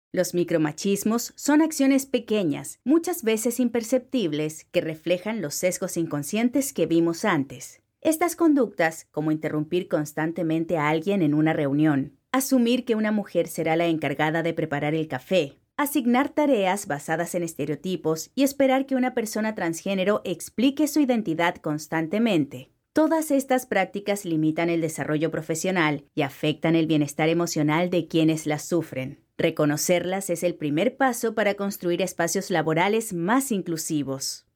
Los micromachismos son acciones pequeñas, muchas veces imperceptibles, que reflejan los sesgos inconscientes que vimos antes. Estas conductas, como interrumpir constantemente a alguien en una reunión, asumir que una mujer será la encargada de preparar el café, asignar tareas basadas en estereotipos y esperar que una persona transgénero explique su identidad constantemente. Todas estas prácticas limitan el desarrollo profesional y afectan el bienestar emocional de quienes las sufren. Reconocerlas es el primer paso para construir espacios laborales más inclusivos.